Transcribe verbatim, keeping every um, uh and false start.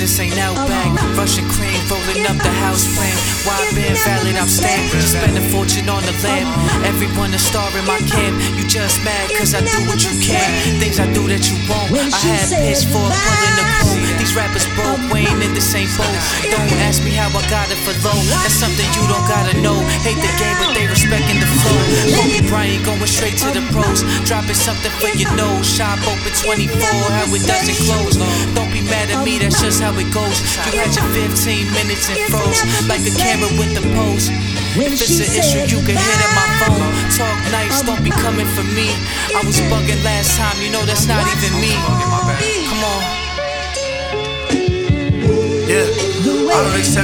this ain't Outback. Russian cream, rolling up the house plan. Why been valid, I'm stamped. Spend a fortune on the lamp. Everyone a star in my camp. You just mad cause I do what you can. Things I do that you won't. I had pitchfork pulling the quote. These rappers broke, we ain't in the same boat. Don't ask me how I got it for low. That's something you don't gotta know. Hate the game but they respecting the flow. Kobe Bryant going straight to the pros. Dropping something for your nose. Shop open twenty-four, how it doesn't close. Don't be mad at me, that's just how it goes. You had your fifteen minutes and froze like a camera with the pose. If it's an issue, you can hit at my phone. Talk nice, don't be coming for me. I was bugging last time, you know that's not even me. Come on. Yeah, I don't accept